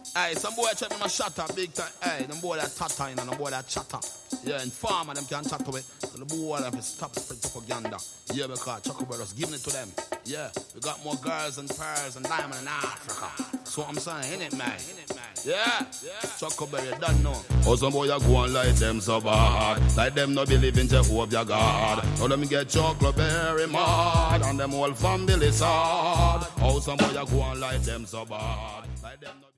Hey, some boy check me my shatter big time. Hey, them boy that tatter, you know, them boy that chatter. Yeah, and farmer them can chatter with. So the boy have to stop spread propaganda. Yeah, because Choco Brothers giving it to them. Yeah, we got more girls and pearls and diamond in Africa. So I'm saying, innit, man? Yeah, Choco Berry, don't know. Oh, some boy you go on like them so bad. Like them no believe in Jehovah God. Now them get Choco Berry mad. And them whole family sad. Oh, some boy you go on like them so bad. Like them no